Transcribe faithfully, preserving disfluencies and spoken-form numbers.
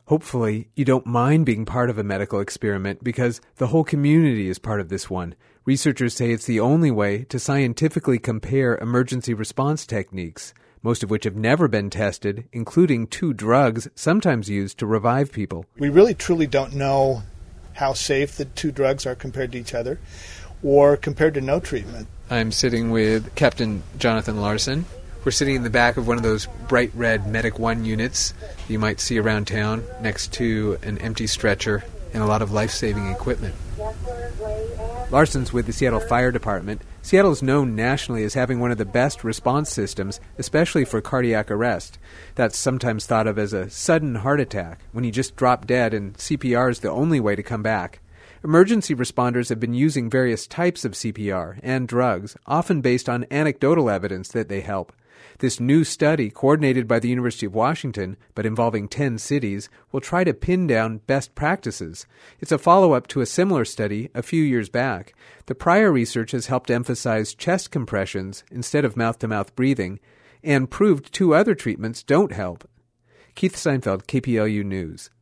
Hopefully, you don't mind being part of a medical experiment because the whole community is part of this one. Researchers say it's the only way to scientifically compare emergency response techniques, most of which have never been tested, including two drugs sometimes used to revive people. We really truly don't know how safe the two drugs are compared to each other or compared to no treatment. I'm sitting with Captain Jonathan Larson. We're sitting in the back of one of those bright red Medic One units you might see around town next to an empty stretcher and a lot of life-saving equipment. Larson's with the Seattle Fire Department. Seattle is known nationally as having one of the best response systems, especially for cardiac arrest. That's sometimes thought of as a sudden heart attack, when you just drop dead and C P R is the only way to come back. Emergency responders have been using various types of C P R and drugs, often based on anecdotal evidence that they help. This new study, coordinated by the University of Washington, but involving ten cities, will try to pin down best practices. It's a follow-up to a similar study a few years back. The prior research has helped emphasize chest compressions instead of mouth-to-mouth breathing, and proved two other treatments don't help. Keith Steinfeld, K P L U News.